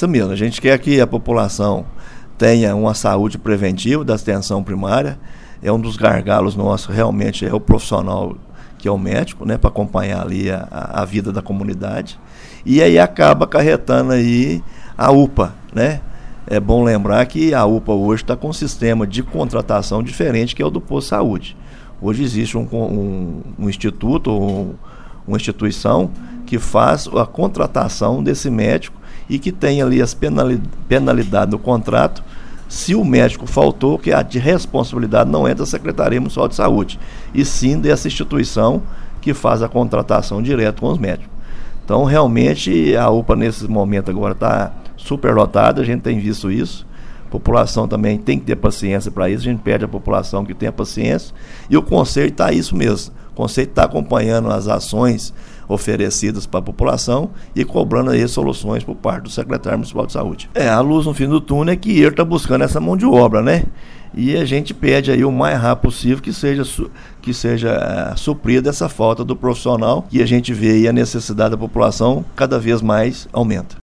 isso mesmo. A gente quer que a população tenha uma saúde preventiva da atenção primária. É um dos gargalos nossos, realmente, é o profissional que é o médico, né, para acompanhar ali a vida da comunidade. E aí acaba acarretando aí a UPA, né? É bom lembrar que a UPA hoje está com um sistema de contratação diferente, que é o do posto de saúde. Hoje existe um instituto, uma instituição que faz a contratação desse médico e que tem ali as penalidades no contrato. Se o médico faltou, que a responsabilidade não é da Secretaria Municipal de Saúde, e sim dessa instituição que faz a contratação direto com os médicos. Então, realmente, a UPA nesse momento agora está superlotada, a gente tem visto isso. A população também tem que ter paciência para isso, a gente pede à população que tenha paciência, e o Conselho está isso mesmo. O Conselho está acompanhando as ações oferecidas para a população e cobrando aí soluções por parte do secretário municipal de saúde. A luz no fim do túnel é que ele está buscando essa mão de obra, né? E a gente pede aí o mais rápido possível que seja suprida essa falta do profissional, e a gente vê aí a necessidade da população cada vez mais aumenta.